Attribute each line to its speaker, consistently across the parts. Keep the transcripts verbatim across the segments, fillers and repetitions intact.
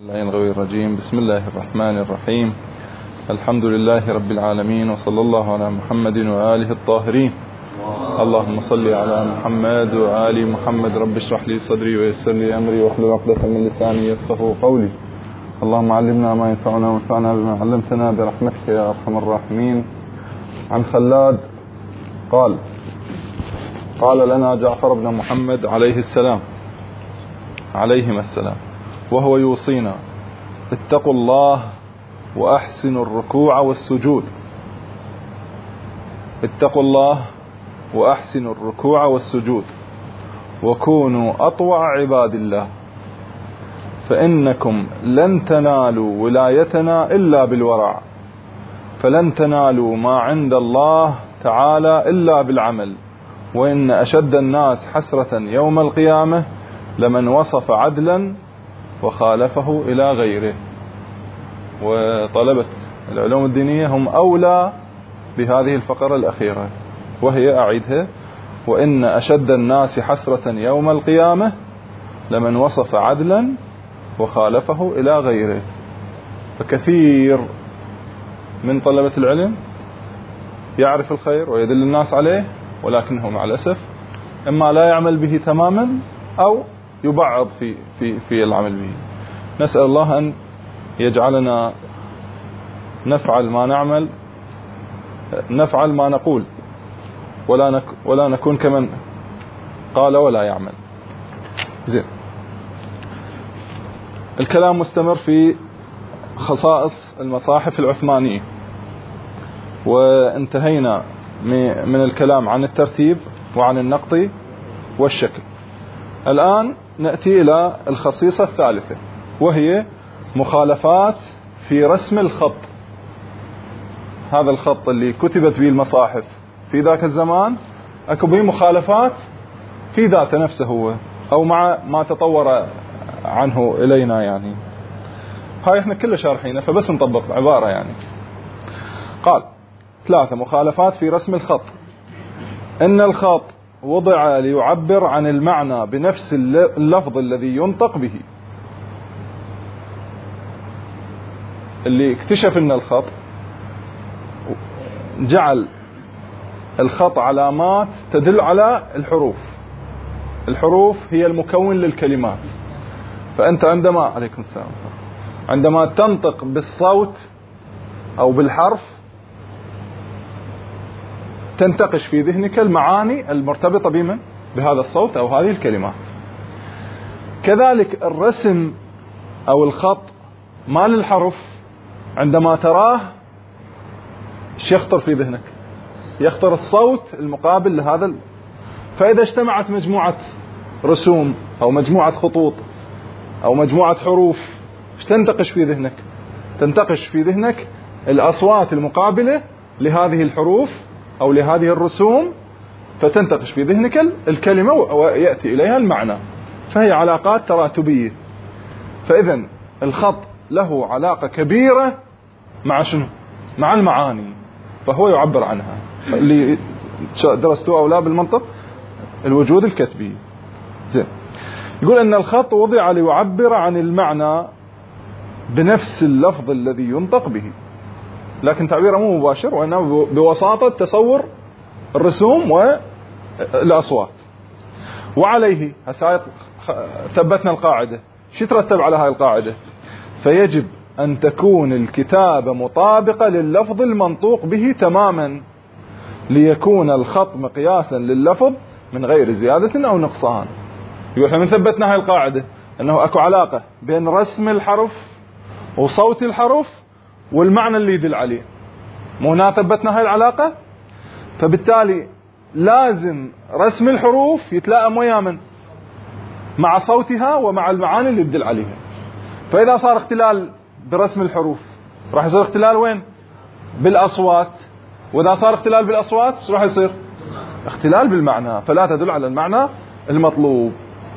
Speaker 1: اللعين الرجيم. بسم الله الرحمن الرحيم. الحمد لله رب العالمين، وصلى الله على محمد وآله الطاهرين. اللهم صل على محمد وآل محمد. رب اشرح لي صدري ويسر لي أمري واحلل عقدة من لساني يفقهوا قولي. اللهم علمنا ما ينفعنا وانفعنا بما علمتنا برحمتك يا أرحم الراحمين. عن خلاد قال قال لنا جعفر بن محمد عليه السلام عليهما السلام وهو يوصينا: اتقوا الله وأحسنوا الركوع والسجود. اتقوا الله وأحسنوا الركوع والسجود وكونوا أطوع عباد الله، فإنكم لن تنالوا ولايتنا إلا بالورع، فلن تنالوا ما عند الله تعالى إلا بالعمل، وإن أشد الناس حسرة يوم القيامة لمن وصف عدلا وخالفه إلى غيره. وطلبة العلوم الدينية هم أولى بهذه الفقرة الأخيرة، وهي أعيدها: وإن أشد الناس حسرة يوم القيامة لمن وصف عدلا وخالفه إلى غيره. فكثير من طلبة العلم يعرف الخير ويدل الناس عليه، ولكنه مع الأسف إما لا يعمل به تماما أو يبعض في في في العمل به. نسأل الله أن يجعلنا نفعل ما نعمل نفعل ما نقول، ولا نك ولا نكون كمن قال ولا يعمل. زين. الكلام مستمر في خصائص المصاحف العثمانية، وانتهينا من الكلام عن الترتيب وعن النقط والشكل. الآن نأتي إلى الخصيصة الثالثة، وهي مخالفات في رسم الخط. هذا الخط اللي كتبت به المصاحف في ذاك الزمان أكو به مخالفات في ذاته نفسه هو، أو مع ما تطور عنه إلينا. يعني هاي احنا كله شارحينه، فبس نطبق عبارة. يعني قال: ثلاثة مخالفات في رسم الخط: إن الخط وضع ليعبر عن المعنى بنفس اللفظ الذي ينطق به. اللي اكتشف ان الخط جعل الخط علامات تدل على الحروف. الحروف هي المكون للكلمات. فأنت عندما عليكم السلام عندما تنطق بالصوت أو بالحرف تنتقش في ذهنك المعاني المرتبطة بمن بهذا الصوت أو هذه الكلمات. كذلك الرسم أو الخط مال الحرف عندما تراه ايش يخطر في ذهنك؟ يخطر الصوت المقابل لهذا ال... فإذا اجتمعت مجموعة رسوم أو مجموعة خطوط أو مجموعة حروف ايش تنتقش في ذهنك؟ تنتقش في ذهنك الأصوات المقابلة لهذه الحروف أو لهذه الرسوم، فتنتقش في ذهنك الكلمة ويأتي إليها المعنى. فهي علاقات تراتبية. فإذا الخط له علاقة كبيرة مع شنو؟ مع المعاني، فهو يعبر عنها. اللي درستوه أو لا بالمنطق الوجود الكتبي. زين. يقول أن الخط وضع ليعبر عن المعنى بنفس اللفظ الذي ينطق به، لكن تعبيره مو مباشر، وإنما بوساطة تصور الرسوم والأصوات. وعليه هسه ثبتنا القاعدة. شو ترتب على هاي القاعدة؟ فيجب أن تكون الكتابة مطابقة لللفظ المنطوق به تماما، ليكون الخط مقياسا لللفظ من غير زيادة أو نقصان. يقول احنا من ثبتنا هاي القاعدة أنه أكو علاقة بين رسم الحرف وصوت الحرف والمعنى اللي يدل عليه. مو هنا ثبتنا هاي العلاقة؟ فبالتالي لازم رسم الحروف يتلائم ويا من؟ مع صوتها ومع المعاني اللي تدل عليها. فإذا صار اختلال برسم الحروف راح يصير اختلال وين؟ بالأصوات. وإذا صار اختلال بالأصوات راح يصير اختلال بالمعنى، فلا تدل على المعنى المطلوب.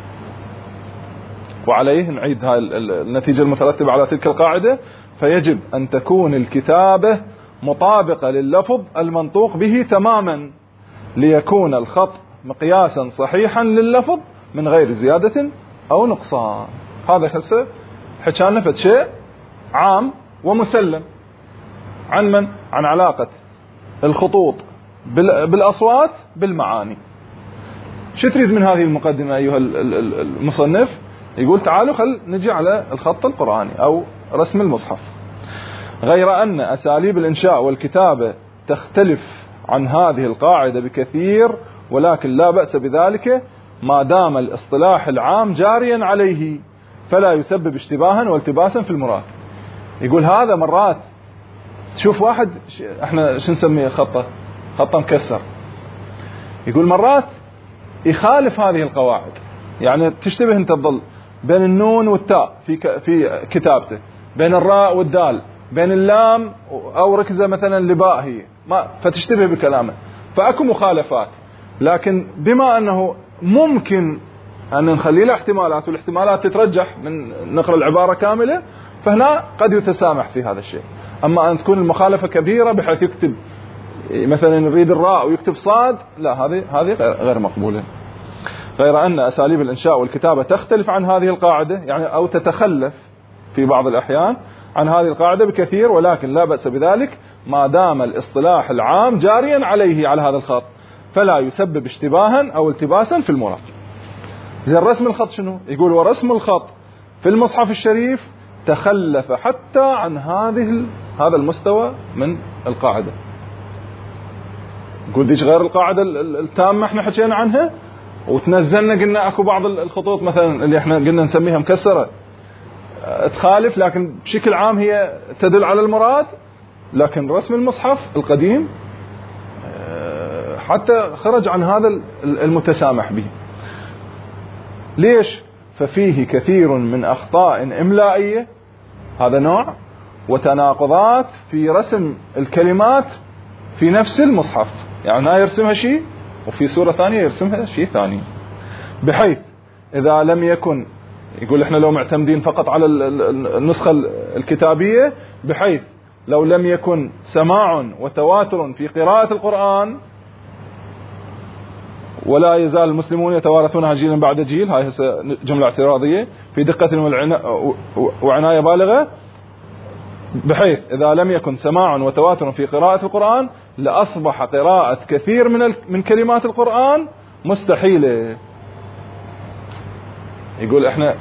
Speaker 1: وعليه نعيد هاي النتيجة المترتبة على تلك القاعدة: فيجب أن تكون الكتابة مطابقة لللفظ المنطوق به تماما، ليكون الخط مقياسا صحيحا لللفظ من غير زيادة أو نقصان. هذا هسه حكى لنا فد شيء عام ومسلم عن من؟ عن علاقة الخطوط بالأصوات بالمعاني. شو تريد من هذه المقدمة أيها المصنف؟ يقول تعالوا خل نجي على الخط القرآني أو رسم المصحف. غير أن أساليب الإنشاء والكتابة تختلف عن هذه القاعدة بكثير، ولكن لا بأس بذلك ما دام الاصطلاح العام جاريا عليه فلا يسبب اشتباها والتباسا في المراد. يقول هذا مرات تشوف واحد احنا شو نسميه خطه خطه مكسر، يقول مرات يخالف هذه القواعد، يعني تشتبه انت تظل بين النون والتاء في في كتابته، بين الراء والدال، بين اللام او ركزه مثلا لباء هي ما فتشتبه بكلامه، فاكو مخالفات. لكن بما انه ممكن ان نخلي له احتمالات والاحتمالات تترجح من نقرا العباره كامله، فهنا قد يتسامح في هذا الشيء. اما ان تكون المخالفه كبيره بحيث يكتب مثلا يريد الراء ويكتب صاد، لا هذه هذه غير مقبوله. غير ان اساليب الانشاء والكتابه تختلف عن هذه القاعده، يعني او تتخلف في بعض الاحيان عن هذه القاعده بكثير، ولكن لا باس بذلك ما دام الاصطلاح العام جاريا عليه على هذا الخط فلا يسبب اشتباها او التباسا في المراد. زي رسم الخط شنو؟ يقول ورسم الخط في المصحف الشريف تخلف حتى عن هذه هذا المستوى من القاعده. يقول ديش غير القاعده التامه احنا حكينا عنها وتنزلنا قلنا اكو بعض الخطوط مثلا اللي احنا قلنا نسميها مكسره تخالف، لكن بشكل عام هي تدل على المراد. لكن رسم المصحف القديم حتى خرج عن هذا المتسامح به. ليش؟ ففيه كثير من أخطاء إملائية، هذا نوع، وتناقضات في رسم الكلمات في نفس المصحف، يعني هنا يرسمها شيء وفي سورة ثانية يرسمها شيء ثاني، بحيث إذا لم يكن، يقول إحنا لو معتمدين فقط على النسخة الكتابية، بحيث لو لم يكن سماع وتواتر في قراءة القرآن ولا يزال المسلمون يتوارثونها جيلا بعد جيل، هاي هسه جملة اعتراضية، في دقة وعناية بالغة، بحيث إذا لم يكن سماع وتواتر في قراءة القرآن لأصبح قراءة كثير من من كلمات القرآن مستحيلة. يقول إحنا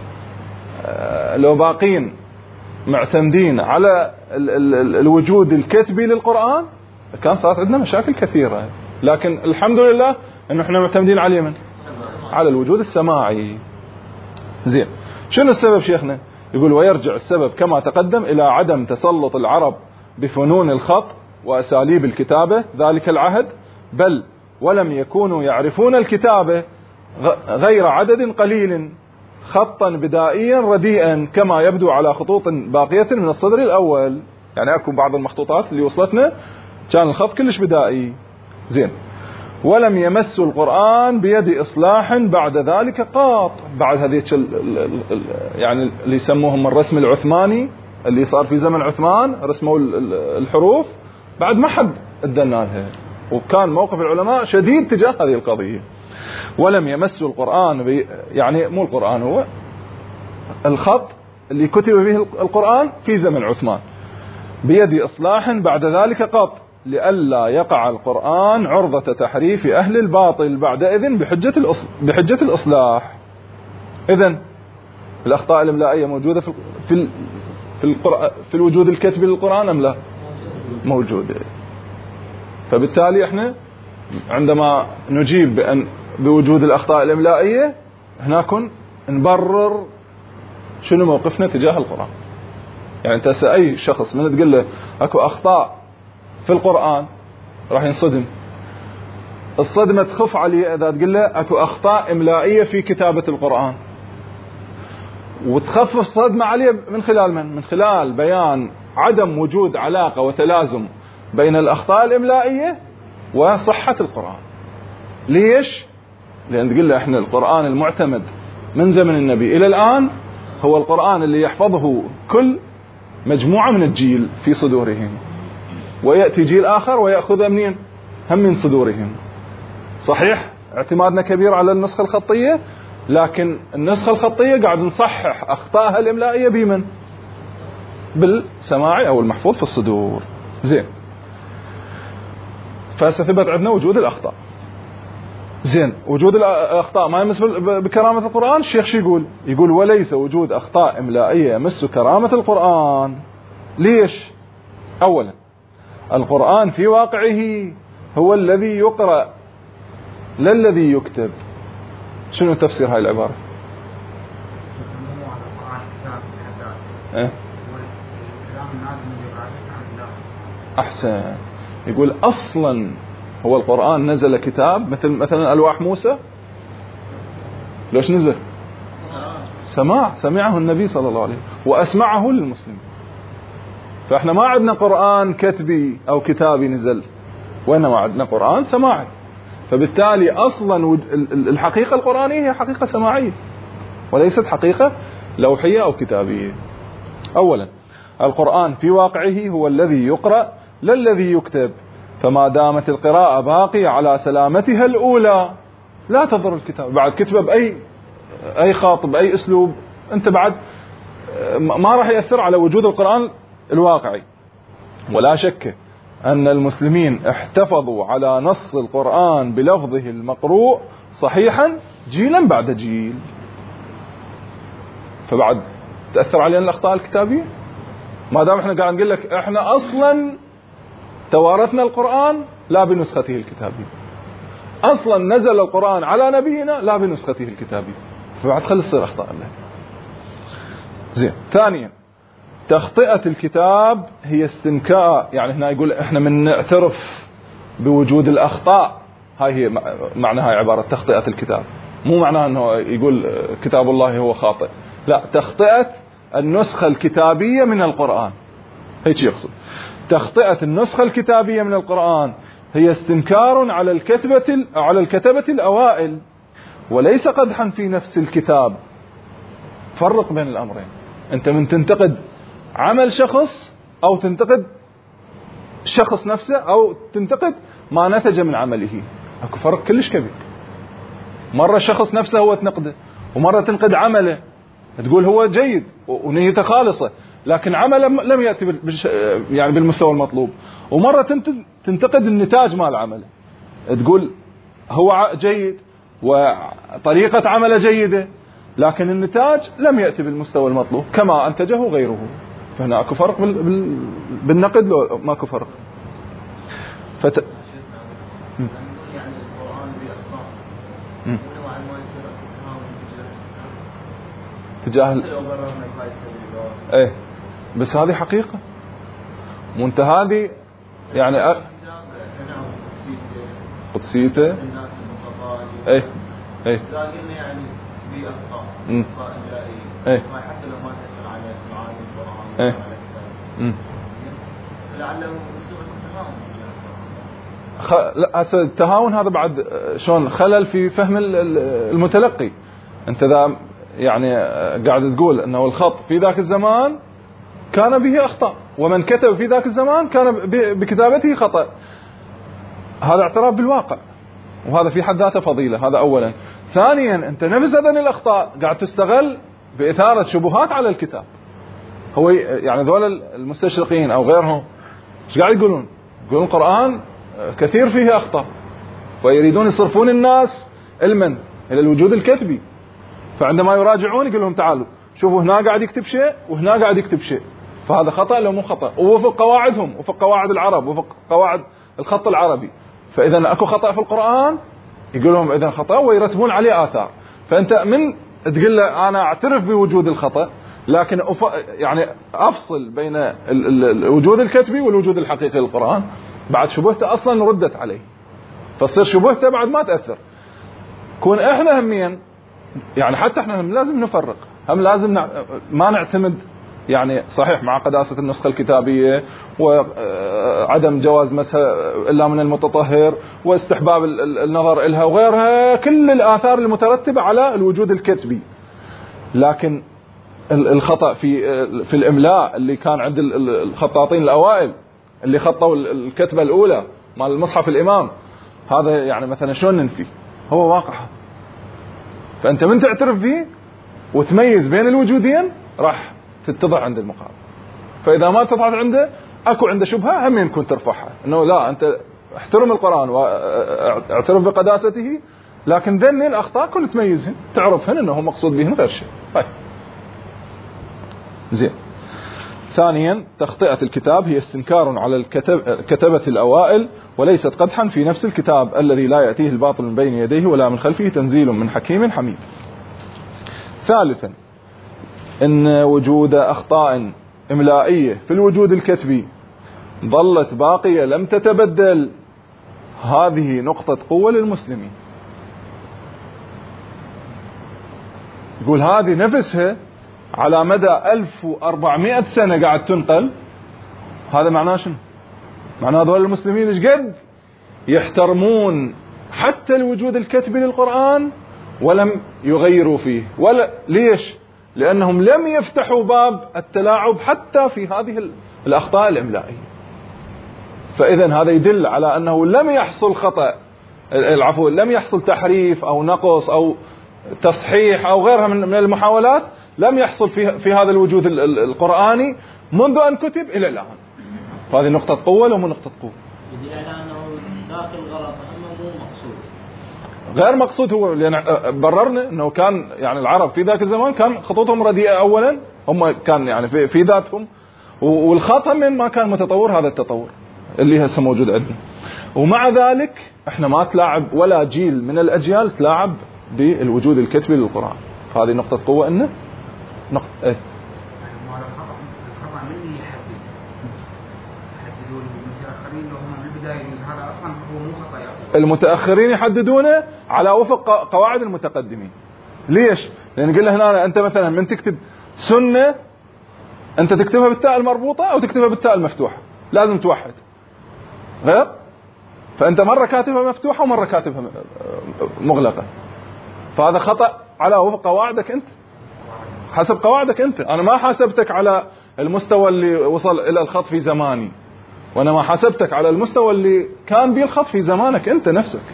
Speaker 1: لو باقين معتمدين على الوجود الكتبي للقرآن كان صارت عندنا مشاكل كثيرة، لكن الحمد لله انه احنا معتمدين على اليمن على الوجود السماعي. زين، شنو السبب شيخنا؟ يقول ويرجع السبب كما تقدم الى عدم تسلط العرب بفنون الخط واساليب الكتابة ذلك العهد، بل ولم يكونوا يعرفون الكتابة غير عدد قليل خطا بدائيا رديئا كما يبدو على خطوط باقية من الصدر الاول. يعني اكو بعض المخطوطات اللي وصلتنا كان الخط كلش بدائي. زين، ولم يمسوا القرآن بيد إصلاح بعد ذلك قاط، بعد هذه يعني اللي يسموهم الرسم العثماني اللي صار في زمن عثمان، رسموا الحروف بعد ما حد ادنا لها، وكان موقف العلماء شديد تجاه هذه القضية. ولم يمسوا القرآن بي يعني مو القرآن، هو الخط اللي كتب به القرآن في زمن عثمان بيد إصلاح بعد ذلك قاط، لئلا يقع القرآن عرضة تحريف أهل الباطل بعدئذ بحجة الأصل بحجة الإصلاح. إذن الأخطاء الإملائية موجودة في في في, القرآن في الوجود الكتبي للقرآن أم لا؟ موجودة. فبالتالي إحنا عندما نجيب بأن بوجود الأخطاء الإملائية هناك نبرر شنو موقفنا تجاه القرآن. يعني أنت أي شخص من تقول له أكو أخطاء في القرآن راح ينصدم. الصدمة تخف عليه إذا تقول له أكو أخطاء إملائية في كتابة القرآن، وتخفف الصدمة عليه من خلال من؟ من خلال بيان عدم وجود علاقة وتلازم بين الأخطاء الإملائية وصحة القرآن. ليش؟ لأن تقول له إحنا القرآن المعتمد من زمن النبي إلى الآن هو القرآن اللي يحفظه كل مجموعة من الجيل في صدورهم، ويأتي جيل آخر ويأخذ منين؟ هم من صدورهم. صحيح اعتمادنا كبير على النسخة الخطية، لكن النسخة الخطية قاعد نصحح أخطائها الإملائية بمن؟ بالسماعي أو المحفوظ في الصدور. زين، فستثبت عندنا وجود الأخطاء. زين، وجود الأخطاء ما يمس بكرامة القرآن. الشيخ شو يقول؟ يقول وليس وجود أخطاء إملائية يمس كرامة القرآن. ليش؟ أولا، القرآن في واقعه هو الذي يقرأ لا الذي يكتب. شنو تفسير هاي العبارة؟ إيه؟ أحسن. يقول أصلا هو القرآن نزل كتاب مثل مثلا ألواح موسى. ليش نزل؟ سماع، سمعه النبي صلى الله عليه وسلم وأسمعه للمسلمين. فإحنا ما عندنا قرآن كتبي أو كتابي نزل، وإنما عندنا قرآن سماعي. فبالتالي أصلا الحقيقة القرآنية هي حقيقة سماعية وليست حقيقة لوحية أو كتابية. أولا، القرآن في واقعه هو الذي يقرأ لا الذي يكتب، فما دامت القراءة باقية على سلامتها الأولى لا تضر الكتاب. بعد كتبه بأي أي خاطب بأي أسلوب، أنت بعد ما راح يأثر على وجود القرآن الواقعي. ولا شك أن المسلمين احتفظوا على نص القرآن بلفظه المقروء صحيحا جيلا بعد جيل، فبعد تأثر علينا الأخطاء الكتابية. ما دام احنا قاعد نقول لك احنا أصلا توارثنا القرآن لا بنسخته الكتابية، أصلا نزل القرآن على نبينا لا بنسخته الكتابية، فبعد خلي تصير أخطاء له. زين. ثانيا، تخطئة الكتاب هي استنكاء، يعني هنا يقول احنا من نعترف بوجود الأخطاء. هاي هي معنى هاي عبارة تخطئة الكتاب، مو معناها انه يقول كتاب الله هو خاطئ، لا، تخطئة النسخة الكتابية من القرآن، هيك يقصد. تخطئة النسخة الكتابية من القرآن هي استنكار على الكتبة على الكتبة الأوائل وليس قدحا في نفس الكتاب. فرق بين الأمرين. أنت من تنتقد عمل شخص أو تنتقد الشخص نفسه أو تنتقد ما نتج من عمله، أكو فرق كلش كبير. مرة الشخص نفسه هو تنقده، ومرة تنقد عمله تقول هو جيد ونيته خالصة لكن عمله لم يأتي يعني بالمستوى المطلوب. ومرة تنتقد النتاج مال عمله، تقول هو جيد وطريقة عمله جيدة لكن النتاج لم يأتي بالمستوى المطلوب كما أنتجه غيره. فهنا أكو فرق بالنقد لو ماكو فرق؟ فت... يعني القرآن بأخطاء ونوعا ما يصير تهاون تجاه تجاه ايه، بس هذه حقيقة مو انت هذه يعني أ... قدسيته الناس المصطفى ايه ايه يعني بأخطاء أخطاء إملائية ما حتى لو ما تأثر على معاني القرآن ايه امم لعله يصير التهاون. خ... لا هسه التهاون هذا بعد شلون خلل في فهم المتلقي. انت ذا يعني قاعد تقول انه الخط في ذاك الزمان كان به اخطاء ومن كتب في ذاك الزمان كان بكتابته خطأ. هذا اعتراف بالواقع وهذا في حد ذاته فضيلة. هذا اولا. ثانيا، انت نفس هذه الاخطاء قاعد تستغل باثارة شبهات على الكتاب. هو يعني ذول المستشرقين او غيرهم ايش قاعد يقولون؟ يقولون القرآن كثير فيه اخطاء ويريدون يصرفون الناس علما الى الوجود الكتبي. فعندما يراجعون يقول لهم تعالوا شوفوا هنا قاعد يكتب شيء وهنا قاعد يكتب شيء، فهذا خطأ لو مو خطأ، ووفق قواعدهم وفق قواعد العرب وفق قواعد الخط العربي. فإذا أكو خطأ في القرآن يقول لهم إذا خطأ ويرتبون عليه آثار. فأنت من تقول له أنا أعترف بوجود الخطأ لكن أف... يعني أفصل بين الوجود الكتبي والوجود الحقيقي للقرآن، بعد شبهته أصلا ردت عليه فتصير شبهته بعد ما تأثر. كون إحنا هميا يعني حتى إحنا هم لازم نفرق، هم لازم نع... ما نعتمد يعني صحيح مع قداسة النسخة الكتابية وعدم جواز مسها إلا من المتطهر واستحباب النظر إلها وغيرها، كل الآثار المترتبة على الوجود الكتبي. لكن الخطأ في في الإملاء اللي كان عند الخطاطين الأوائل اللي خطوا الكتبة الأولى مال المصحف الإمام، هذا يعني مثلا شلون ننفي؟ هو واقع. فأنت من تعترف فيه وتميز بين الوجودين راح تتضح عند المقابل. فإذا ما اتضحت عنده أكو عنده شبهة هم يمكن ترفعها، أنه لا أنت احترم القرآن واعترف بقداسته، لكن ذني الأخطاء كن تميزهن تعرفهن أنه مقصود بهن غير شيء. طيب زين. ثانيا تخطئة الكتاب هي استنكار على الكتبة الأوائل وليست قدحا في نفس الكتاب الذي لا يأتيه الباطل من بين يديه ولا من خلفه تنزيل من حكيم حميد. ثالثا إن وجود أخطاء إملائية في الوجود الكتبي ظلت باقية لم تتبدل، هذه نقطة قوة للمسلمين. يقول هذه نفسها على مدى ألف وأربعمائة سنة قاعد تنقل. هذا معناه شنو؟ معناه هذول المسلمين ايش قد يحترمون حتى الوجود الكتبي للقرآن ولم يغيروا فيه. ولا ليش؟ لأنهم لم يفتحوا باب التلاعب حتى في هذه الأخطاء الإملائية. فإذا هذا يدل على أنه لم يحصل خطأ، العفو، لم يحصل تحريف أو نقص أو تصحيح أو غيرها من المحاولات، لم يحصل في في هذا الوجود القرآني منذ أن كتب إلى الآن. فهذه نقطة قوة لو مو نقطة قوة.
Speaker 2: يدل على أنه داخل غلط أما مو مقصود.
Speaker 1: غير مقصود، هو لأن بررنا أنه كان يعني العرب في ذاك الزمان كان خطوطهم رديئة أولا، هم كان يعني في, في ذاتهم، والخط من ما كان متطور هذا التطور اللي هسه موجود عندنا. ومع ذلك احنا ما تلاعب ولا جيل من الأجيال تلاعب بالوجود الكتبي للقرآن. هذه نقطة قوة. إنه نقطة إيه؟
Speaker 3: الخطأ مني يحدد يحددون المتأخرين وهم بالبداية هذا أصلا هو مو خطأ يعتبر.
Speaker 1: المتأخرين يحددونه على وفق قواعد المتقدمين. ليش؟ لأن قلنا هنا أنت مثلا من تكتب سنة أنت تكتبها بالتاء المربوطة أو تكتبها بالتاء المفتوحة، لازم توحد غير. فأنت مرة كاتبها مفتوحة ومرة كاتبها مغلقة، فهذا خطأ على وفق قواعدك أنت، حسب قواعدك أنت. أنا ما حاسبتك على المستوى اللي وصل إلى الخط في زماني، وأنا ما حاسبتك على المستوى اللي كان به الخط في زمانك أنت نفسك.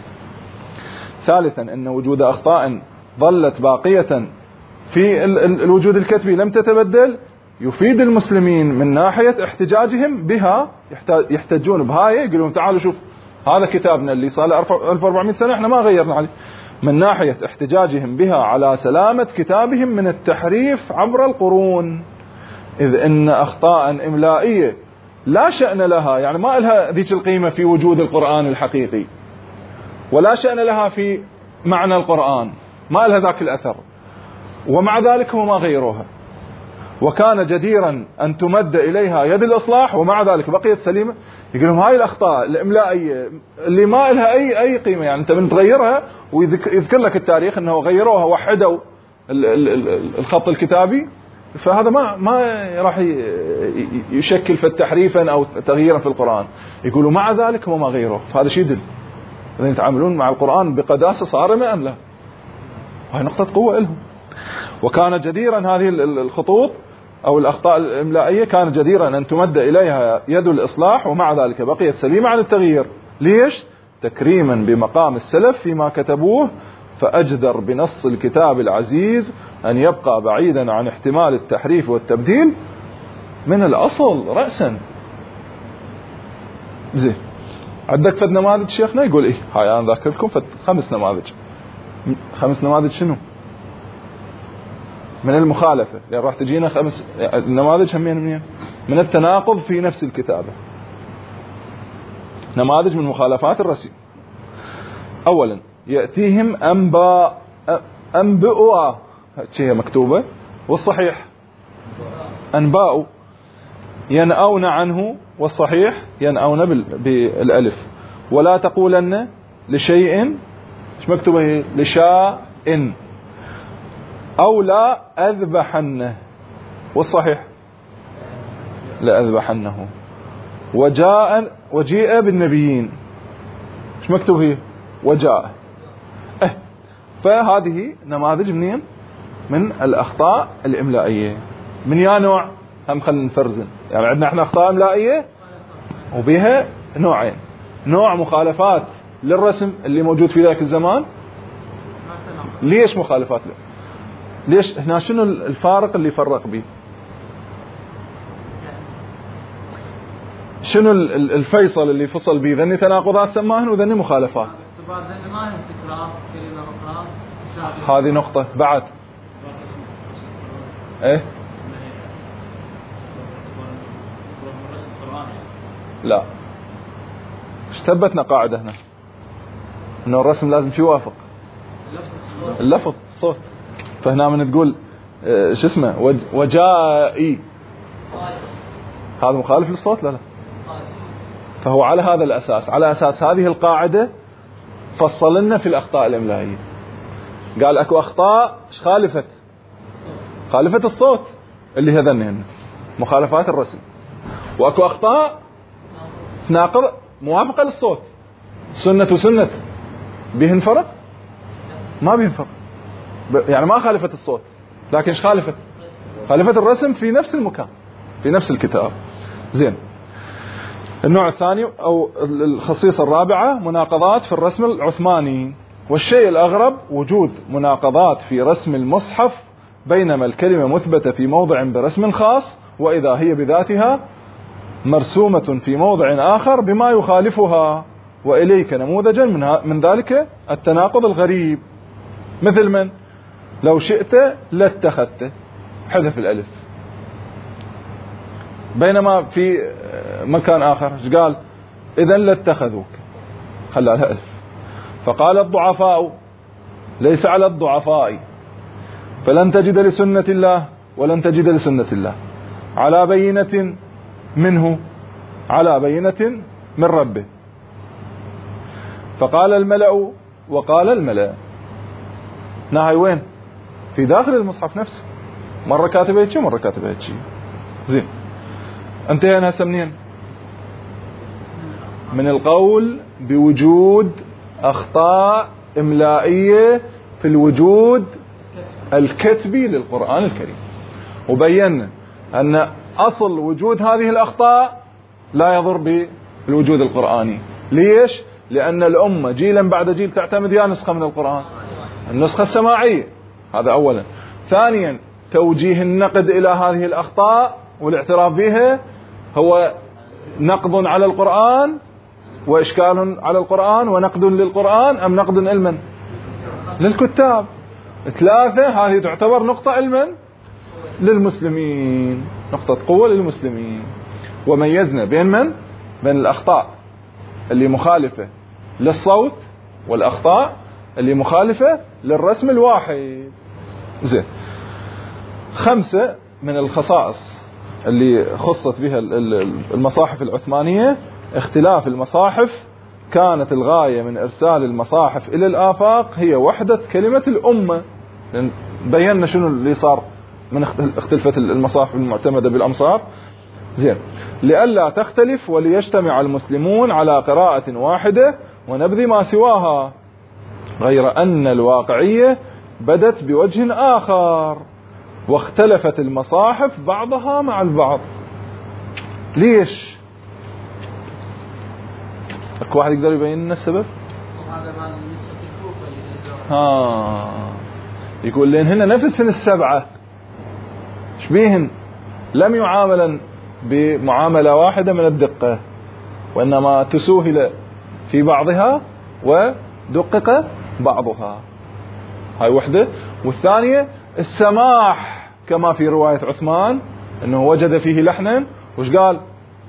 Speaker 1: ثالثا أن وجود أخطاء ظلت باقية في الوجود الكتبي لم تتبدل يفيد المسلمين من ناحية احتجاجهم بها. يحتجون بهاي، يقولون تعالوا شوف هذا كتابنا اللي صار ألف وأربعمائة سنة احنا ما غيرنا عليه، من ناحية احتجاجهم بها على سلامة كتابهم من التحريف عبر القرون، إذ إن أخطاء إملائية لا شأن لها، يعني ما لها ذيك القيمة في وجود القرآن الحقيقي، ولا شأن لها في معنى القرآن، ما لها ذاك الأثر، ومع ذلك هم ما غيروها، وكان جديرا أن تمد إليها يد الإصلاح ومع ذلك بقيت سليمة. يقولون هاي الأخطاء الإملائية اللي ما لها أي أي قيمة، يعني أنت من تغيرها ويذكر لك التاريخ أنه غيروها وحدوا الخط الكتابي، فهذا ما ما راح يشكل في تحريفا أو تغييرا في القرآن. يقولوا مع ذلك هم ما غيروه، فهذا شيء يدل أن يتعاملون مع القرآن بقداسة صارمة أم لا. هاي نقطة قوة لهم. وكان جديرا هذه الخطوط أو الأخطاء الإملائية كان جديرا أن تمد إليها يد الإصلاح ومع ذلك بقيت سليمة عن التغيير. ليش؟ تكريما بمقام السلف فيما كتبوه، فأجدر بنص الكتاب العزيز أن يبقى بعيدا عن احتمال التحريف والتبديل من الأصل رأسا. زين، عندك فد نماذج شيخنا؟ يقول إيه هاي أنا ذاكر لكم فد خمس نماذج. خمس نماذج شنو؟ من المخالفة، يعني راح تجينا خمس نماذج همين منين؟ من التناقض في نفس الكتابة، نماذج من مخالفات الرسيم. أولا يأتيهم أنباء أنباء شيء مكتوبة، والصحيح أنباء ينأون عنه، والصحيح ينأون بالألف. ولا تقولن لشيء، ايش مكتوبة؟ لشاء، أو لا أذبحنه، والصحيح لأذبحنه. وجاء وجيء بالنبيين، ايش مكتوب هي؟ وجاء. اه فهذه نماذج منين؟ من الأخطاء الإملائية. من يا نوع؟ هم خلينا نفرزن، يعني عندنا احنا أخطاء إملائية وبها نوعين: نوع مخالفات للرسم اللي موجود في ذاك الزمان، ليش مخالفات له؟ ليش هنا شنو الفارق اللي فرق به؟ شنو الفيصل اللي فصل به؟ ذني تناقضات سماهن وذني مخالفات.
Speaker 2: ما تكرار كلمة أخرى.
Speaker 1: هذه نقطة بعد. إيه؟ لا. ايش ثبتنا قاعدة هنا؟ إنه الرسم لازم شو يوافق؟ اللفظ الصوت. فهنا من تقول اه شو اسمه وجائي، هذا مخالف للصوت؟ لا لا. فهو على هذا الأساس، على أساس هذه القاعدة فصل لنا في الأخطاء الإملائية. قال أكو أخطاء إيش خالفت؟ خالفت الصوت اللي هذنهن مخالفات الرسم، وأكو أخطاء تناقض موافقة للصوت. سنة وسنة بهن فرق؟ ما بهن فرق، يعني ما خالفت الصوت، لكن إيش خالفت؟ خالفت الرسم في نفس المكان في نفس الكتاب. زين. النوع الثاني أو الخصيصة الرابعة مناقضات في الرسم العثماني. والشيء الأغرب وجود مناقضات في رسم المصحف بينما الكلمة مثبتة في موضع برسم خاص، وإذا هي بذاتها مرسومة في موضع آخر بما يخالفها. وإليك نموذجا من, من ذلك التناقض الغريب، مثل من لو شئت لاتخذت، حذف الألف، بينما في مكان آخر ايش قال؟ إذا لاتخذوك، خلى لها ألف. فقال الضعفاء ليس على الضعفاء، فلن تجد لسنة الله ولن تجد لسنة الله، على بينة منه على بينة من ربه. فقال الملأ وقال الملأ، نهاي وين؟ في داخل المصحف نفسه، مرة كاتبه هيك مرة كاتبه هيك. زين، انتهينا هسه منين؟ من القول بوجود أخطاء إملائية في الوجود الكتبي للقرآن الكريم، وبينا أن أصل وجود هذه الأخطاء لا يضر بالوجود القرآني. ليش؟ لأن الأمة جيلا بعد جيل تعتمد يا نسخة من القرآن، النسخة السماعية، هذا أولا. ثانيا توجيه النقد إلى هذه الأخطاء والاعتراف بها هو نقد على القرآن وإشكال على القرآن ونقد للقرآن أم نقد علما للكتاب. ثلاثة، هذه تعتبر نقطة علما للمسلمين، نقطة قوة للمسلمين. وميزنا بين من؟ بين الأخطاء اللي مخالفة للصوت والأخطاء اللي مخالفة للرسم الواحد. زين. خمسة من الخصائص اللي خصت بها المصاحف العثمانية، اختلاف المصاحف. كانت الغاية من إرسال المصاحف إلى الآفاق هي وحدة كلمة الأمة. بينا شنو اللي صار من اختلفت المصاحف المعتمدة بالأمصار. زين. لئلا تختلف وليجتمع المسلمون على قراءة واحدة ونبذ ما سواها، غير أن الواقعية بدت بوجه آخر واختلفت المصاحف بعضها مع البعض. ليش؟ اكو واحد يقدر يبين لنا السبب؟
Speaker 2: هذا مال نسبة الكوفة اللي
Speaker 1: ها يقول لين هنا نفسهن السبعة شبيهن لم يعاملا بمعاملة واحدة من الدقة، وإنما تسوهل في بعضها ودقق بعضها. هاي وحدة. والثانية السماح، كما في رواية عثمان أنه وجد فيه لحنا، وش قال؟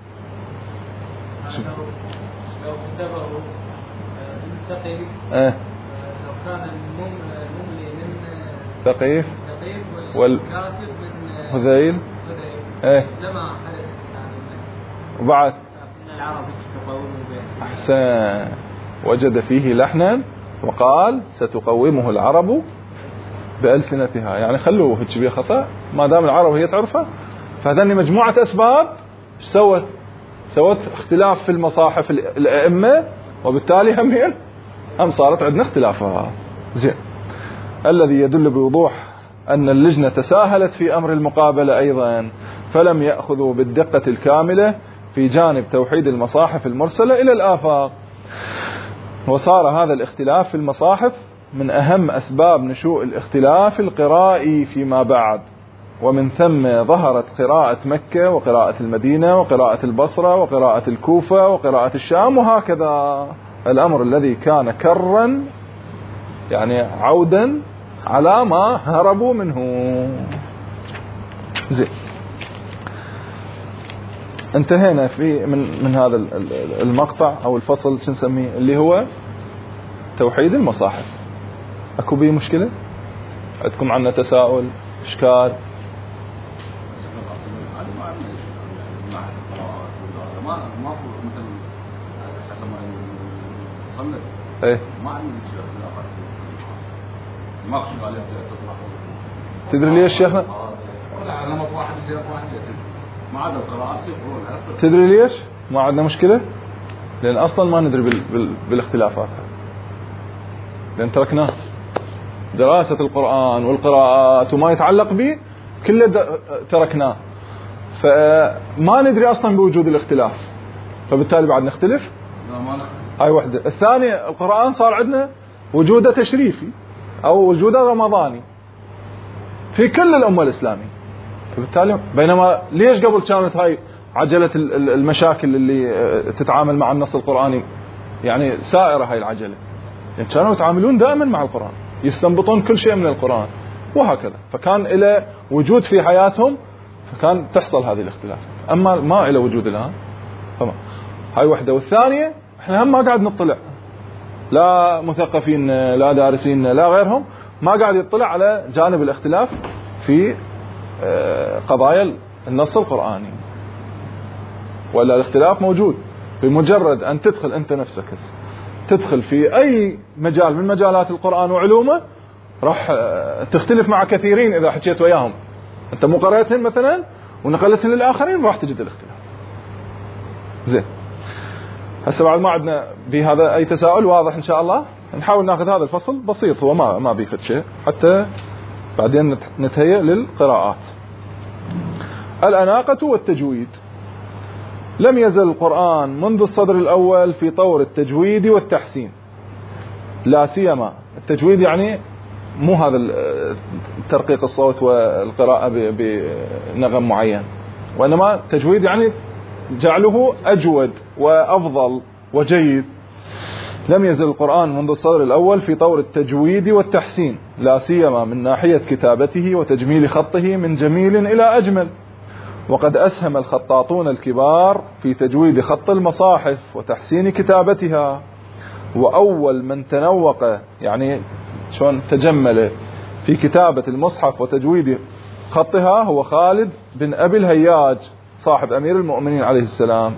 Speaker 2: لو كتبه ثقيف،
Speaker 1: اه
Speaker 2: لو كان المملي من
Speaker 1: ثقيف
Speaker 2: ثقيف
Speaker 1: والكاتب
Speaker 2: من
Speaker 1: هذيل ايه
Speaker 2: لما حدث يعني.
Speaker 1: وبعد
Speaker 2: من العرب تقوموا به.
Speaker 1: أحسن. وجد فيه لحنا وقال ستقومه العرب بألسنتها، يعني خلوه هيك بيه خطأ ما دام العرب هي تعرفه. فهذني مجموعة أسباب ايش سوت؟ سوت اختلاف في المصاحف الأئمة، وبالتالي هم هي هم صارت عندنا اختلافات. زين. الذي يدل بوضوح أن اللجنة تساهلت في أمر المقابلة أيضا، فلم يأخذوا بالدقة الكاملة في جانب توحيد المصاحف المرسلة إلى الآفاق، وصار هذا الاختلاف في المصاحف من أهم أسباب نشوء الاختلاف القرائي فيما بعد، ومن ثم ظهرت قراءة مكة وقراءة المدينة وقراءة البصرة وقراءة الكوفة وقراءة الشام، وهكذا الأمر الذي كان كرا يعني عودا على ما هربوا منه. زين، انتهينا في من من هذا المقطع أو الفصل شو نسميه اللي هو توحيد المصاحف. أكو بيه مشكلة؟ عندكم عنا تساؤل إشكال؟
Speaker 4: ما ما مثل حسب ما صلت
Speaker 1: ايه
Speaker 4: ما عندي اختلافات ما اقصد عليه تطرح.
Speaker 1: تدري ليش شيخنا؟
Speaker 4: لا انا ما واحد يصير واحد ما عدا القراءات يقولون.
Speaker 1: تدري ليش ما عندنا مشكلة؟ لأن أصلا ما ندري بال... بال... بالاختلافات، لأن تركناه. دراسة القرآن والقراءات وما يتعلق به كله د... تركناه، فما ندري أصلا بوجود الاختلاف، فبالتالي بعد نختلف. هاي وحدة. الثانية القرآن صار عندنا وجوده تشريفي أو وجوده رمضاني في كل الأمة الإسلامية، فبالتالي بينما ليش قبل كانت هاي عجلة المشاكل اللي تتعامل مع النص القرآني يعني سائرة هاي العجلة، يعني كانوا يتعاملون دائما مع القرآن، يستنبطون كل شيء من القرآن وهكذا، فكان إلى وجود في حياتهم، فكان تحصل هذه الاختلافات. أما ما إلى وجود الآن فما. هاي وحدة. والثانية احنا هم ما قاعد نطلع، لا مثقفين لا دارسين لا غيرهم، ما قاعد يطلع على جانب الاختلاف في قضايا النص القرآني، ولا الاختلاف موجود. بمجرد أن تدخل أنت نفسك تدخل في أي مجال من مجالات القرآن وعلومه راح تختلف مع كثيرين إذا حكيت وياهم. أنت مو قرأتهم مثلا ونقلتهم للآخرين راح تجد الاختلاف. زين، هسه بعد ما عندنا بهذا أي تساؤل واضح إن شاء الله، نحاول ناخذ هذا الفصل بسيط، هو ما ما بيفت شيء حتى بعدين نتهيأ للقراءات. الأناقة والتجويد. لم يزل القرآن منذ الصدر الأول في طور التجويد والتحسين، لا سيما التجويد يعني مو هذا ترقيق الصوت والقراءة بنغم معين، وإنما التجويد يعني جعله أجود وأفضل وجيد. لم يزل القرآن منذ الصدر الأول في طور التجويد والتحسين، لا سيما من ناحية كتابته وتجميل خطه من جميل إلى أجمل. وقد أسهم الخطاطون الكبار في تجويد خط المصاحف وتحسين كتابتها، وأول من تنوق يعني شون تجمل في كتابة المصحف وتجويد خطها هو خالد بن أبي الهياج صاحب أمير المؤمنين عليه السلام.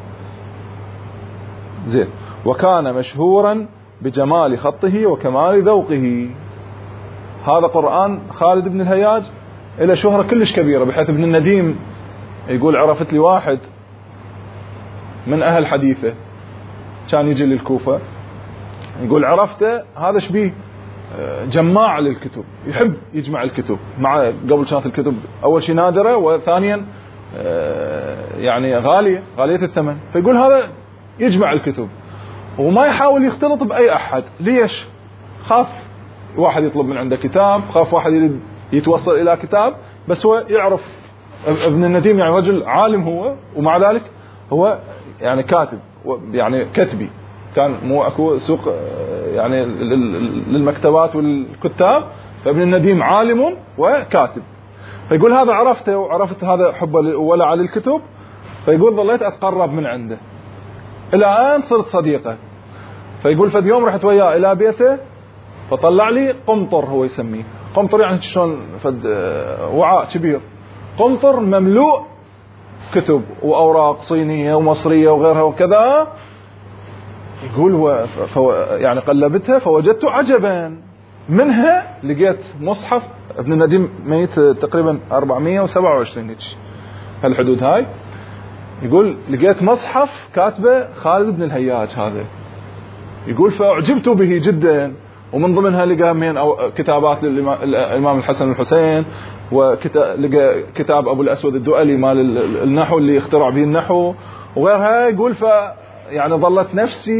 Speaker 1: زين، وكان مشهورا بجمال خطه وكمال ذوقه. هذا قرآن خالد بن الهياج إلى شهرة كلش كبيرة، بحيث ابن النديم يقول عرفت لي واحد من أهل حديثه كان يجي للكوفة، يقول عرفته هذا شبيه جماع للكتب، يحب يجمع الكتب مع قبل كانت الكتب أول شيء نادرة، وثانيا يعني غالية غالية الثمن، فيقول هذا يجمع الكتب وما يحاول يختلط بأي أحد. ليش؟ خاف واحد يطلب من عنده كتاب، خاف واحد يتوصل إلى كتاب، بس هو يعرف ابن النديم يعني رجل عالم هو، ومع ذلك هو يعني كاتب يعني كتبي، كان مو أكو سوق يعني للمكتبات والكتاب، فابن النديم عالم وكاتب. فيقول هذا عرفته وعرفت هذا حبه ولا على الكتب، فيقول ظليت أتقرب من عنده إلى أن صرت صديقه. فيقول فد يوم رحت وياه إلى بيته فطلع لي قمطر، هو يسميه قمطر يعني شلون فد وعاء كبير، قمطر مملوء كتب وأوراق صينية ومصرية وغيرها وكذا. يقول و... فو... يعني قلبتها فوجدت عجبا، منها لقيت مصحف ابن النديم ميت تقريبا أربعمية وسبعة وعشرين هالحدود هاي. يقول لقيت مصحف كاتبه خالد بن الهياج هذا، يقول فأعجبت به جدا، ومن ضمنها لقى من أو كتابات للإمام الحسن الحسين، ولقى كتاب أبو الأسود الدؤلي مال النحو اللي اخترع به النحو وغيرها. يقول ف يعني ظلت نفسي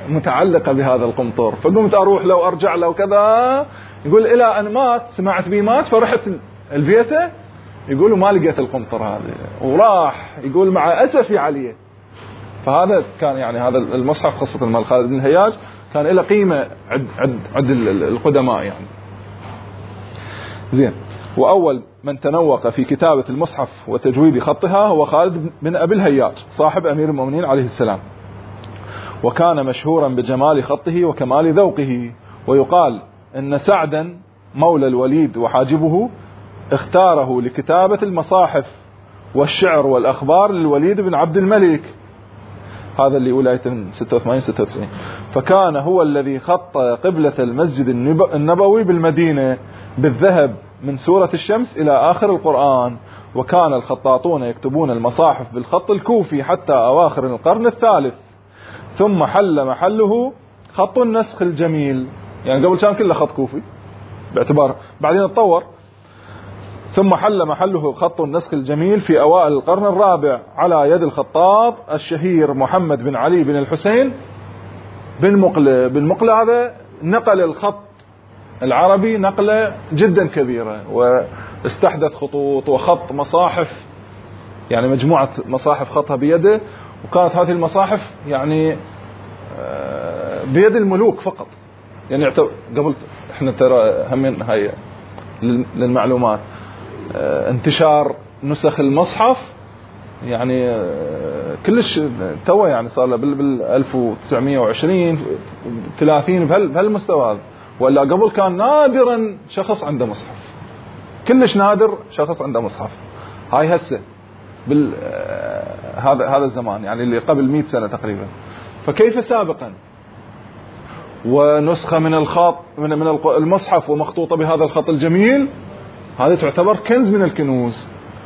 Speaker 1: متعلقة بهذا القمطر، فقمت أروح لو أرجع لو كذا. يقول إلى أن مات، سمعت بيه مات، فرحت البيته، يقولوا ما لقيت القمطر هذا، وراح يقول مع أسفي عليه. فهذا كان يعني هذا المصحف خاصة الملك خالد بن الهياج كان له قيمة عند عند عند القدماء يعني. زين. وأول من تنوق في كتابة المصحف وتجويد خطها هو خالد بن أبي الهياج صاحب أمير المؤمنين عليه السلام، وكان مشهورا بجمال خطه وكمال ذوقه. ويقال إن سعدا مولى الوليد وحاجبه اختاره لكتابة المصاحف والشعر والأخبار للوليد بن عبد الملك، هذا اللي ولايته من ستة وثمانين ستة وتسعين. فكان هو الذي خط قبلة المسجد النبوي بالمدينة بالذهب من سورة الشمس إلى آخر القرآن. وكان الخطاطون يكتبون المصاحف بالخط الكوفي حتى أواخر القرن الثالث، ثم حل محله خط النسخ الجميل. يعني قبل كان كله خط كوفي باعتبار، بعدين اتطور. ثم حل محله خط النسخ الجميل في أوائل القرن الرابع على يد الخطاط الشهير محمد بن علي بن الحسين بن مقلة. بن مقلة هذا نقل الخط العربي نقلة جدا كبيرة، واستحدث خطوط وخط مصاحف، يعني مجموعة مصاحف خطها بيده. وكانت هذه المصاحف يعني بيد الملوك فقط. يعني قبل احنا ترى هم هاي للمعلومات انتشار نسخ المصحف يعني كلش توه، يعني صار له بال ألف وتسعمية وعشرين ثلاثين بهالمستوى هذا. ولا قبل كان نادرا شخص عنده مصحف، كلش نادر شخص عنده مصحف. هاي هسه بال هذا هذا الزمان يعني اللي قبل مئة سنة تقريبا. فكيف سابقا؟ ونسخة من الخط من من المصحف ومخطوطة بهذا الخط الجميل، هذه تعتبر كنز من الكنوز.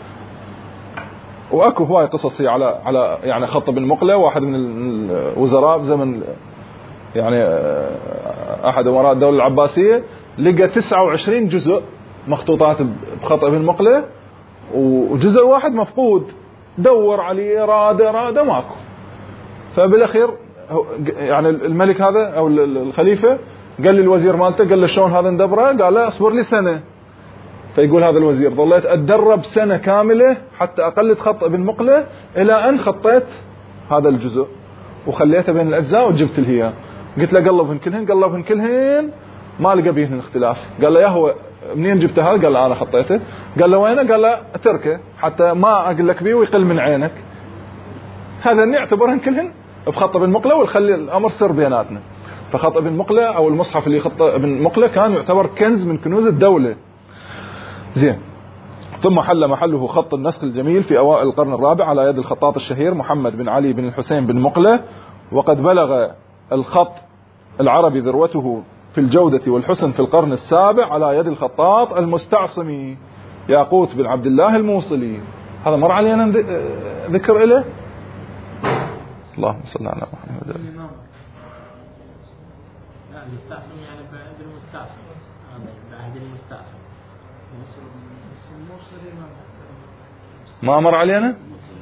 Speaker 1: واكو هواي قصصي على على يعني خط بن مقلة، واحد من الوزراء بزمن يعني احد امراء الدولة العباسية لقى تسعة وعشرين جزء مخطوطات بخط ابن مقلة، وجزء واحد مفقود، دور عليه راده راده ماكو. فبالاخير يعني الملك هذا او الخليفة قال للوزير مالته، قال له شلون هذا ندبره؟ قال له اصبر لي سنة. فيقول هذا الوزير ظليت اتدرب سنة كاملة حتى اقلد خط ابن مقلة الى ان خطيت هذا الجزء وخليته بين الاجزاء وجبت الهيا. قلت له قلبهن كلهن، قلبهن كلهن ما لقى بينهن اختلاف. قال له يا هو منين جبت هذا؟ قال له انا خطيته. قال له وينه؟ قال له اتركه حتى ما اقول لك بيه ويقل من عينك. هذا نعتبرهن كلهن بخط ابن مقلة ونخلي الامر سر بيناتنا. فخط ابن مقلة او المصحف اللي خط ابن مقلة كان يعتبر كنز من كنوز الدولة. زين. ثم حل محله خط النسخ الجميل في اوائل القرن الرابع على يد الخطاط الشهير محمد بن علي بن الحسين بن مقلة. وقد بلغ الخط العربي ذروته في الجودة والحسن في القرن السابع على يد الخطاط المستعصمي ياقوت بن عبد الله الموصلي. هذا مر علينا ذكر إله. اللهم صل على محمد.
Speaker 2: لا المستعصم يعني بعد المستعصم، هذا بعد المستعصم.
Speaker 1: ما مر علينا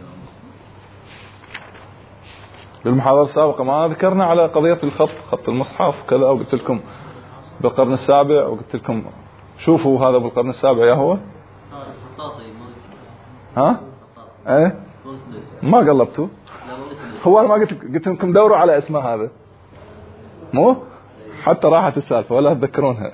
Speaker 1: بالمحاضرة السابقة، ما ذكرنا على قضية الخط، خط المصحف كذا، وقلت لكم بالقرن السابع، وقلت لكم شوفوا هذا بالقرن السابع يا هو ها ايه ما قلبتوا. هو انا ما قلت قلت لكم دوروا على اسمه هذا، مو حتى راحت السالفة ولا تذكرونها.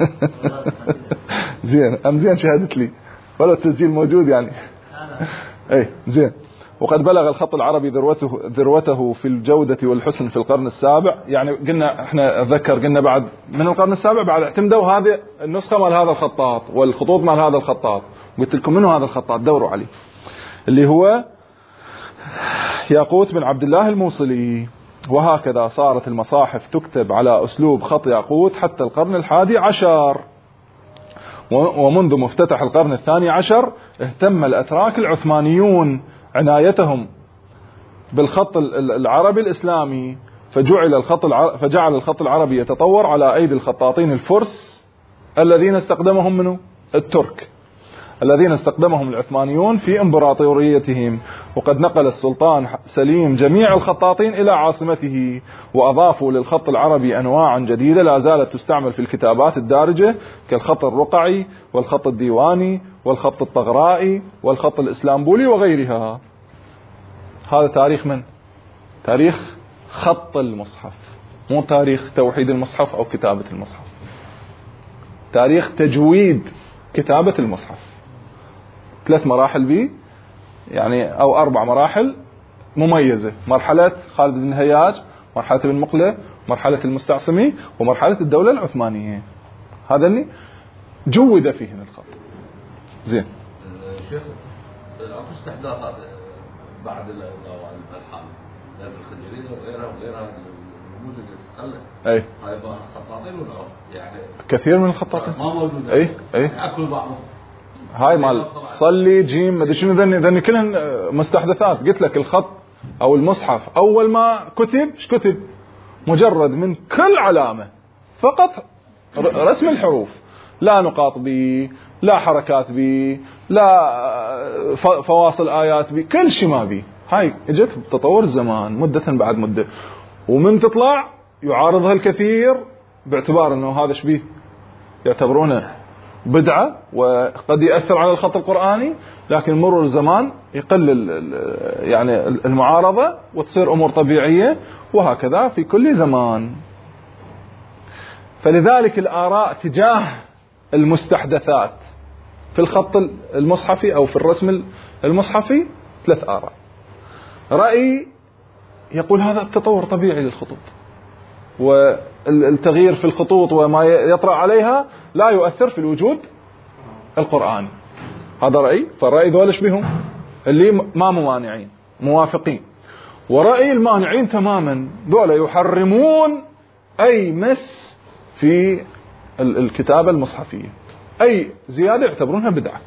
Speaker 1: زين ام زين شهدت لي ولا التسجيل موجود يعني. اي زين. وقد بلغ الخط العربي ذروته ذروته في الجودة والحسن في القرن السابع. يعني قلنا احنا اتذكر قلنا بعد من القرن السابع بعد اعتمدوا هذه النسخة مال هذا الخطاط والخطوط مال هذا الخطاط. قلت لكم منو هذا الخطاط؟ دوروا عليه، اللي هو ياقوت بن عبد الله الموصلي. وهكذا صارت المصاحف تكتب على أسلوب خط ياقوت حتى القرن الحادي عشر. ومنذ مفتتح القرن الثاني عشر اهتم الأتراك العثمانيون عنايتهم بالخط العربي الإسلامي، فجعل الخط العربي فجعل الخط العربي يتطور على أيدي الخطاطين الفرس الذين استخدمهم منه الترك. الذين استخدمهم العثمانيون في إمبراطوريتهم. وقد نقل السلطان سليم جميع الخطاطين إلى عاصمته، وأضافوا للخط العربي أنواعا جديدة لا زالت تستعمل في الكتابات الدارجة كالخط الرقعي والخط الديواني والخط الطغرائي والخط الإسلامبولي وغيرها. هذا تاريخ من؟ تاريخ خط المصحف، مو تاريخ توحيد المصحف أو كتابة المصحف. تاريخ تجويد كتابة المصحف. ثلاث مراحل بي يعني أو أربع مراحل مميزة: مرحلة خالد بن هياج، مرحلة ابن مقلة، مرحلة المستعصمي، ومرحلة الدولة العثمانية. هذا اللي جود فيه من الخط. زين
Speaker 4: شيخ، اكو استحداثات بعد الالحان الخنجريه وغيرها وغيرها الرموز اللي تتخلى.
Speaker 1: اي
Speaker 4: هاي خطاطين ولا يعني
Speaker 1: كثير من الخطاطين
Speaker 4: ما موجوده.
Speaker 1: اي اي
Speaker 4: اكل بعضهم.
Speaker 1: هاي مال صلي جيم ما ادري شنو ذني ذني كلهن مستحدثات. قلت لك الخط او المصحف اول ما كتب ايش كتب؟ مجرد من كل علامه فقط رسم الحروف، لا نقاط بي، لا حركات بي، لا فواصل آيات بي، كل شيء ما بي. هاي اجت بتطور الزمان مدة بعد مدة، ومن تطلع يعارضها الكثير باعتبار انه هذا شبيه يعتبرونه بدعة وقد يأثر على الخط القرآني، لكن مرور الزمان يقل يعني المعارضة وتصير أمور طبيعية، وهكذا في كل زمان. فلذلك الآراء تجاه المستحدثات في الخط المصحفي أو في الرسم المصحفي ثلاث آراء. رأي يقول هذا التطور طبيعي للخطوط، والتغيير في الخطوط وما يطرأ عليها لا يؤثر في الوجود القرآني. هذا رأي. فالرأي ذولش بهم اللي ما ممانعين موافقين. ورأي المانعين تماما ذولا يحرمون أي مس في الكتابة المصحفية، أي زيادة يعتبرونها بدعة.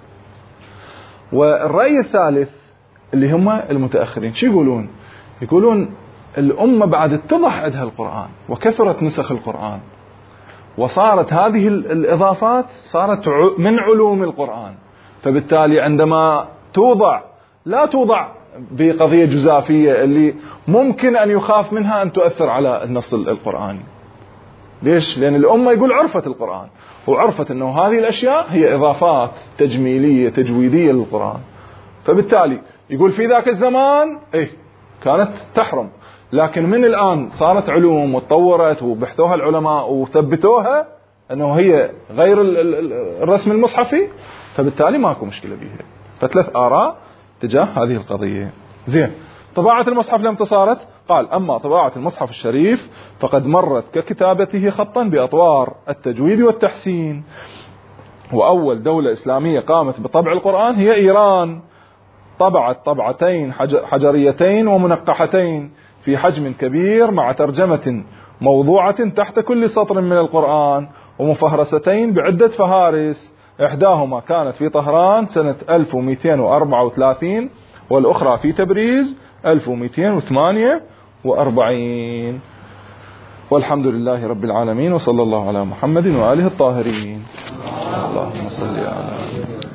Speaker 1: والرأي الثالث اللي هم المتأخرين شو يقولون؟ يقولون الأمة بعد اتضح عندها القرآن وكثرت نسخ القرآن، وصارت هذه الإضافات صارت من علوم القرآن، فبالتالي عندما توضع لا توضع بقضية جزافية اللي ممكن أن يخاف منها أن تؤثر على النص القرآني. ليش؟ لأن الأمة يقول عرفت القرآن وعرفت أنه هذه الأشياء هي إضافات تجميلية تجويدية للقرآن، فبالتالي يقول في ذاك الزمان إيه كانت تحرم، لكن من الآن صارت علوم وتطورت وبحثوها العلماء وثبتوها أنه هي غير الرسم المصحفي، فبالتالي ماكو مشكلة بيها. فثلاث آراء تجاه هذه القضية. زين، طباعة المصحف لم تصارت؟ قال أما طباعة المصحف الشريف فقد مرت ككتابته خطا بأطوار التجويد والتحسين. وأول دولة إسلامية قامت بطبع القرآن هي إيران، طبعت طبعتين حجريتين ومنقحتين في حجم كبير مع ترجمة موضوعة تحت كل سطر من القرآن، ومفهرستين بعدة فهارس، إحداهما كانت في طهران سنة ألف ومئتين وأربعة وثلاثين والأخرى في تبريز ألف ومئتين وثمانية وأربعين. والحمد لله رب العالمين، وصلى الله على محمد وآله الطاهرين. اللهم صل على